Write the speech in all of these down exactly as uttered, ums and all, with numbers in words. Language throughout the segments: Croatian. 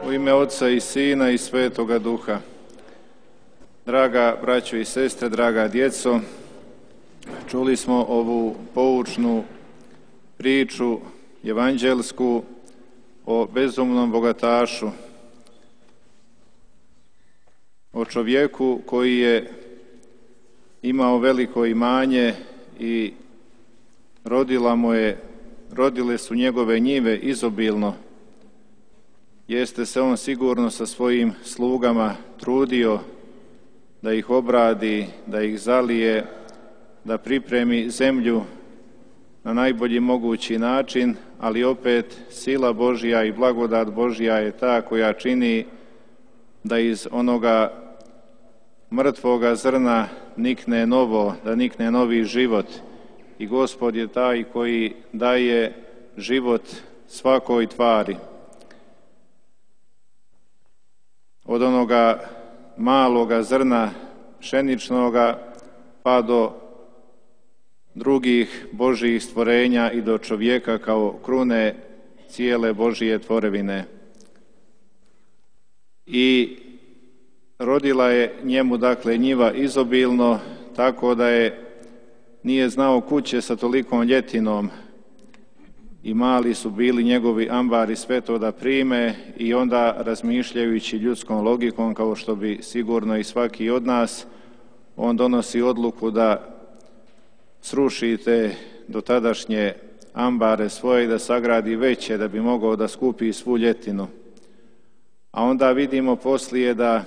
U ime Otca i Sina i Svetoga Duha. Draga braćo i sestre, draga djeco, čuli smo ovu poučnu priču evanđelsku o bezumnom bogatašu, o čovjeku koji je imao veliko imanje i rodila mu je, rodile su njegove njive izobilno. Jeste se on sigurno sa svojim slugama trudio da ih obradi, da ih zalije, da pripremi zemlju na najbolji mogući način, ali opet sila Božja i blagodat Božja je ta koja čini da iz onoga mrtvoga zrna nikne novo, da nikne novi život. I Gospod je taj koji daje život svakoj tvari. Od onoga maloga zrna pšeničnoga pa do drugih Božjih stvorenja i do čovjeka kao krune cijele Božje tvorevine. I rodila je njemu dakle njiva izobilno, tako da je nije znao kuće sa tolikom ljetinom i mali su bili njegovi ambari sve to da prime, i onda razmišljajući ljudskom logikom, kao što bi sigurno i svaki od nas, on donosi odluku da srušite do tadašnje ambare svoje i da sagradi veće da bi mogao da skupi svu ljetinu. A onda vidimo poslije da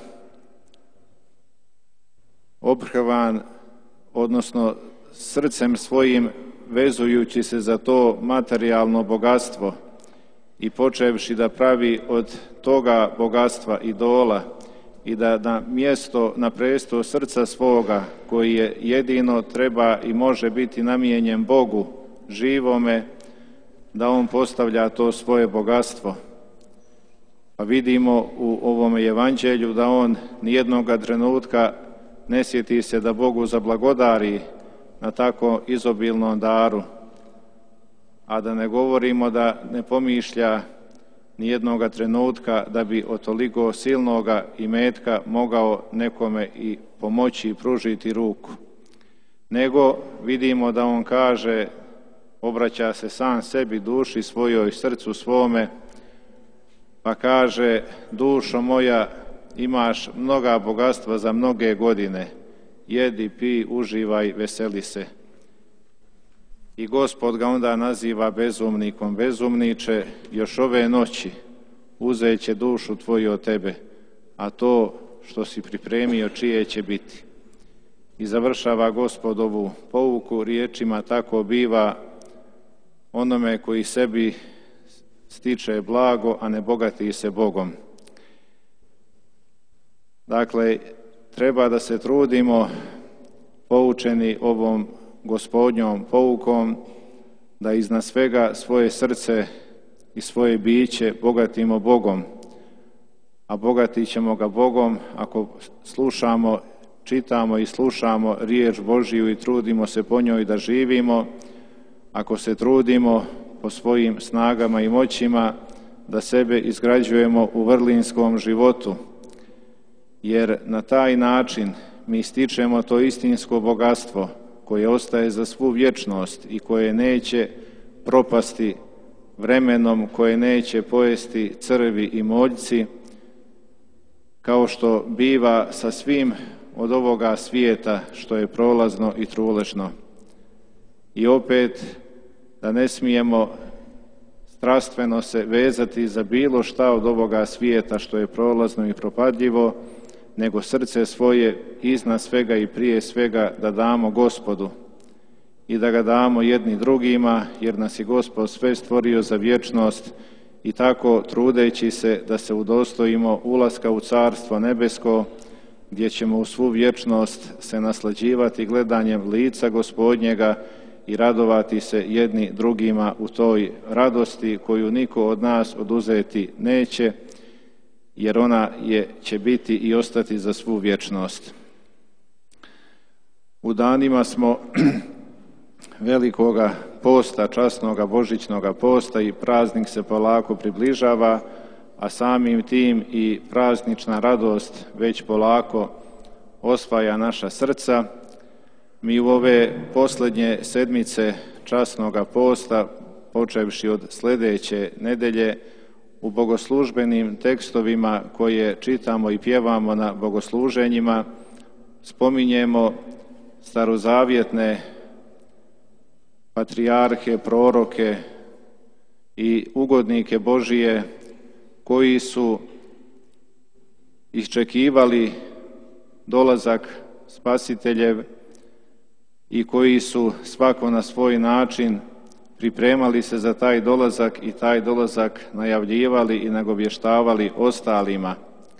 obrhvan, odnosno srcem svojim vezujući se za to materijalno bogatstvo i počevši da pravi od toga bogatstva idola i da na mjesto, na presto srca svoga, koji je jedino treba i može biti namijenjen Bogu živome, da on postavlja to svoje bogatstvo. Pa vidimo u ovom evanđelju da on nijednoga trenutka ne sjeti se da Bogu zablagodari na tako izobilnom daru, a da ne govorimo da ne pomišlja nijednoga trenutka da bi od toliko silnoga imetka mogao nekome i pomoći i pružiti ruku. Nego vidimo da on kaže, obraća se sam sebi, duši svojoj, srcu svome, pa kaže: dušo moja, imaš mnoga bogatstva za mnoge godine, jedi, pi, uživaj, veseli se. I Gospod ga onda naziva bezumnikom: bezumniče, još ove noći uzet će dušu tvoju od tebe, a to što si pripremio čije će biti. I završava Gospod ovu pouku riječima: tako biva onome koji sebi stiče blago, a ne bogati se Bogom. Dakle, treba da se trudimo, poučeni ovom Gospodnjom poukom, da iznad svega svoje srce i svoje biće bogatimo Bogom. A bogatit ćemo ga Bogom ako slušamo, čitamo i slušamo riječ Božju i trudimo se po njoj da živimo, ako se trudimo po svojim snagama i moćima da sebe izgrađujemo u vrlinskom životu, jer na taj način mi stičemo to istinsko bogatstvo koje ostaje za svu vječnost i koje neće propasti vremenom, koje neće pojesti crvi i moljci, kao što biva sa svim od ovoga svijeta što je prolazno i truležno. I opet, da ne smijemo strastveno se vezati za bilo šta od ovoga svijeta što je prolazno i propadljivo, nego srce svoje iznad svega i prije svega da damo Gospodu i da ga damo jedni drugima, jer nas je Gospod sve stvorio za vječnost, i tako trudeći se da se udostojimo ulaska u Carstvo nebesko, gdje ćemo u svu vječnost se naslađivati gledanjem lica Gospodnjega i radovati se jedni drugima u toj radosti koju niko od nas oduzeti neće, jer ona je, će biti i ostati za svu vječnost. U danima smo velikoga posta, časnoga božićnoga posta, i praznik se polako približava, a samim tim i praznična radost već polako osvaja naša srca. Mi u ove posljednje sedmice časnoga posta, počevši od sljedeće nedelje, u bogoslužbenim tekstovima koje čitamo i pjevamo na bogosluženjima, spominjemo starozavjetne patrijarhe, proroke i ugodnike Božije koji su iščekivali dolazak Spasiteljev i koji su svako na svoj način pripremali se za taj dolazak i taj dolazak najavljivali i nagovještavali ostalima.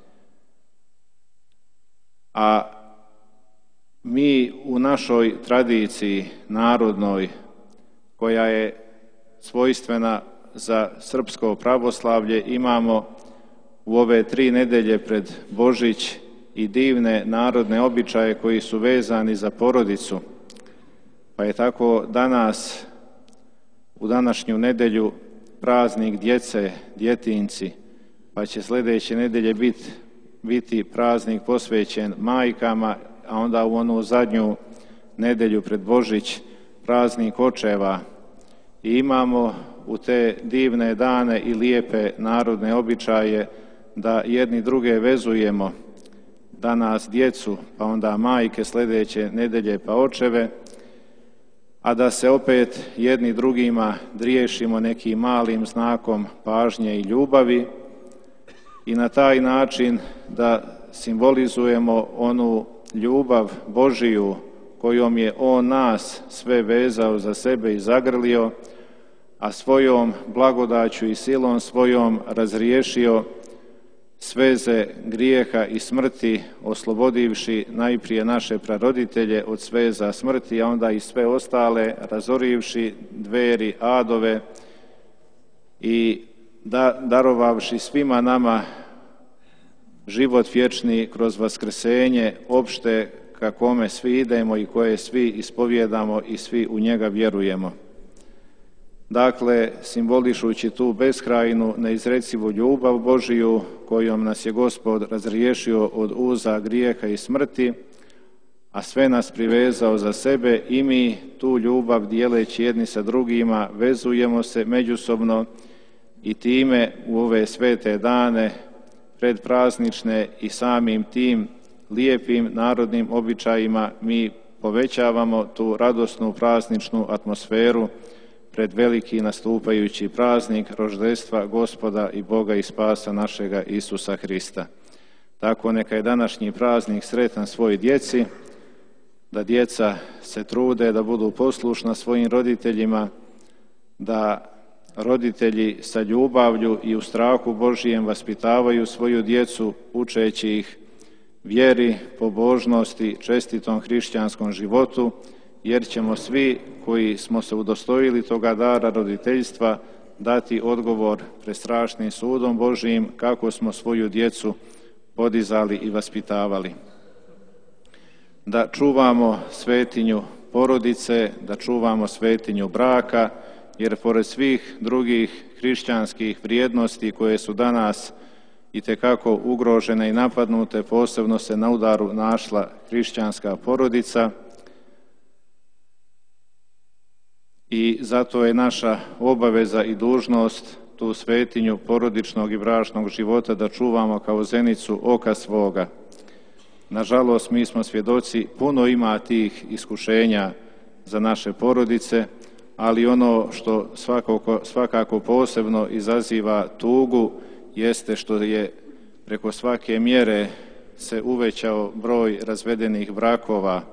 A mi u našoj tradiciji narodnoj, koja je svojstvena za srpsko pravoslavlje, imamo u ove tri nedelje pred Božić i divne narodne običaje koji su vezani za porodicu. Pa je tako danas, u današnju nedjelju, praznik djece, djetinci, pa će sljedeće nedelje biti, biti praznik posvećen majkama, a onda u onu zadnju nedjelju pred Božić praznik očeva. I imamo u te divne dane i lijepe narodne običaje da jedni druge vezujemo, danas djecu, pa onda majke, sljedeće nedelje pa očeve, a da se opet jedni drugima driješimo nekim malim znakom pažnje i ljubavi i na taj način da simbolizujemo onu ljubav Božiju kojom je On nas sve vezao za sebe i zagrlio, a svojom blagodaću i silom svojom razriješio sveze grijeha i smrti, oslobodivši najprije naše praroditelje od sveza smrti, a onda i sve ostale, razorivši dveri adove i da, darovavši svima nama život vječni kroz vaskrsenje opšte ka kome svi idemo i koje svi ispovjedamo i svi u njega vjerujemo. Dakle, simbolišući tu beskrajnu, neizrecivu ljubav Božiju kojom nas je Gospod razriješio od uza grijeha i smrti, a sve nas privezao za sebe, i mi tu ljubav dijeleći jedni sa drugima vezujemo se međusobno i time u ove svete dane predpraznične i samim tim lijepim narodnim običajima mi povećavamo tu radosnu prazničnu atmosferu pred veliki nastupajući praznik roždestva Gospoda i Boga i spasa našega Isusa Hrista. Tako neka je današnji praznik sretan svoj djeci, da djeca se trude da budu poslušna svojim roditeljima, da roditelji sa ljubavlju i u strahu Božijem vaspitavaju svoju djecu, učeći ih vjeri, pobožnosti, čestitom hrišćanskom životu, jer ćemo svi koji smo se udostojili toga dara roditeljstva dati odgovor pred strašnim sudom Božijim kako smo svoju djecu podizali i vaspitavali. Da čuvamo svetinju porodice, da čuvamo svetinju braka, jer pored svih drugih hrišćanskih vrijednosti koje su danas itekako ugrožene i napadnute, posebno se na udaru našla hrišćanska porodica, i zato je naša obaveza i dužnost tu svetinju porodičnog i bračnog života da čuvamo kao zenicu oka svoga. Nažalost, mi smo svjedoci, puno ima tih iskušenja za naše porodice, ali ono što svakako, svakako posebno izaziva tugu jeste što je preko svake mjere se uvećao broj razvedenih brakova.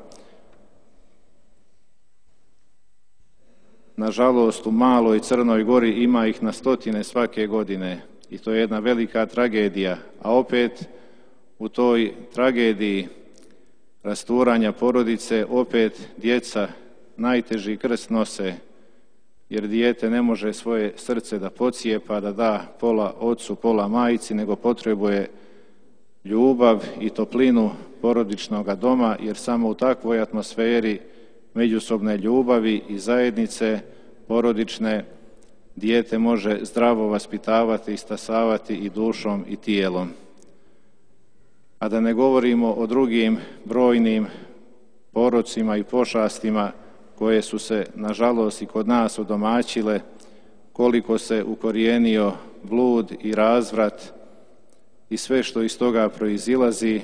Nažalost, u maloj Crnoj Gori ima ih na stotine svake godine i to je jedna velika tragedija, a opet u toj tragediji rasturanja porodice opet djeca najteži krst nose, jer dijete ne može svoje srce da pocijepa, da da pola ocu, pola majci, nego potrebuje ljubav i toplinu porodičnog doma, jer samo u takvoj atmosferi međusobne ljubavi i zajednice porodične dijete može zdravo vaspitavati i stasavati i dušom i tijelom. A da ne govorimo o drugim brojnim porocima i pošastima koje su se, nažalost, i kod nas odomaćile, koliko se ukorijenio blud i razvrat i sve što iz toga proizilazi.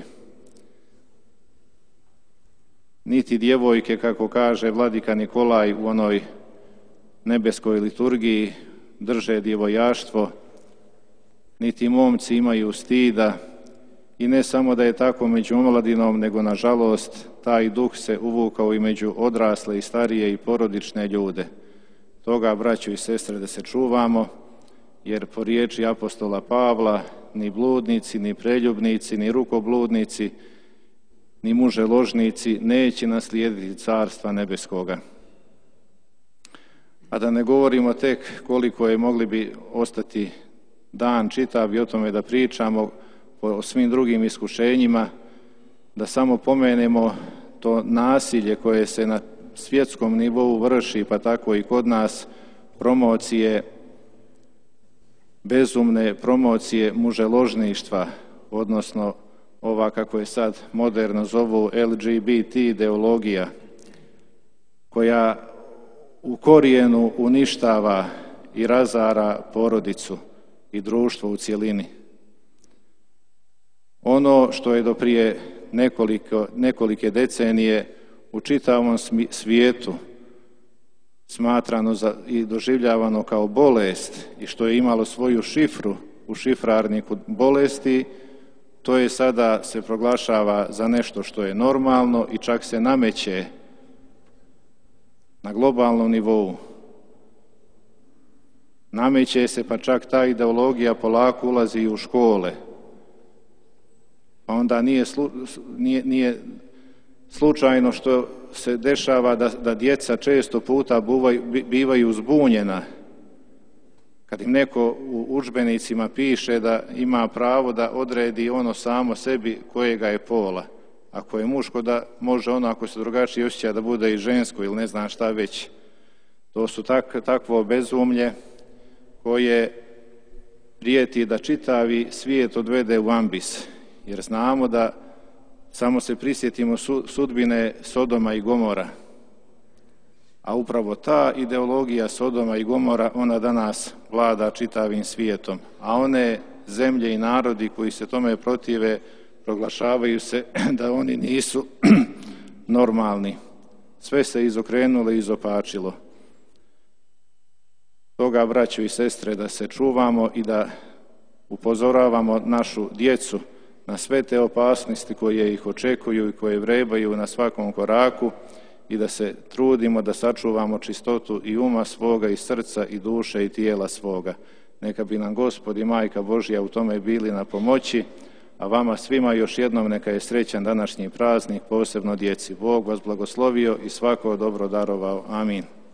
Niti djevojke, kako kaže vladika Nikolaj u onoj nebeskoj liturgiji, drže djevojaštvo, niti momci imaju stida. I ne samo da je tako među omladinom, nego nažalost taj duh se uvukao i među odrasle i starije i porodične ljude. Toga, braćo i sestre, da se čuvamo, jer po riječi apostola Pavla ni bludnici, ni preljubnici, ni rukobludnici, ni muželožnici neće naslijediti carstva nebeskoga. A da ne govorimo tek koliko je, mogli bi ostati dan čitav i o tome da pričamo, o svim drugim iskušenjima, da samo pomenemo to nasilje koje se na svjetskom nivou vrši, pa tako i kod nas, promocije, bezumne promocije muželožništva, odnosno ova, kako je sad moderno zovu, L G B T ideologija, koja u korijenu uništava i razara porodicu i društvo u cjelini. Ono što je do prije nekoliko, nekolike decenije u čitavom svijetu smatrano za, i doživljavano kao bolest i što je imalo svoju šifru u šifrarniku bolesti, to je sada se proglašava za nešto što je normalno i čak se nameće na globalnom nivou. Nameće se, pa čak ta ideologija polako ulazi i u škole. Pa onda nije, slu, nije, nije slučajno što se dešava da, da djeca često puta buvaju, bivaju zbunjena. Kad im neko u udžbenicima piše da ima pravo da odredi ono samo sebi kojega je pola. Ako je muško, da može ono, ako se drugačije osjeća, da bude i žensko ili ne znam šta već. To su tak, takvo bezumlje koje prijeti da čitavi svijet odvede u ambis. Jer znamo da, samo se prisjetimo sudbine Sodoma i Gomora, a upravo ta ideologija Sodoma i Gomora, ona danas vlada čitavim svijetom, a one zemlje i narodi koji se tome protive proglašavaju se da oni nisu normalni. Sve se izokrenulo i izopačilo. Toga, braćo i sestre, da se čuvamo i da upozoravamo našu djecu na sve te opasnosti koje ih očekuju i koje vrebaju na svakom koraku i da se trudimo da sačuvamo čistotu i uma svoga i srca i duše i tijela svoga. Neka bi nam Gospod i Majka Božja u tome bili na pomoći, a vama svima još jednom neka je srećan današnji praznik, posebno djeci. Bog vas blagoslovio i svako dobro darovao. Amin.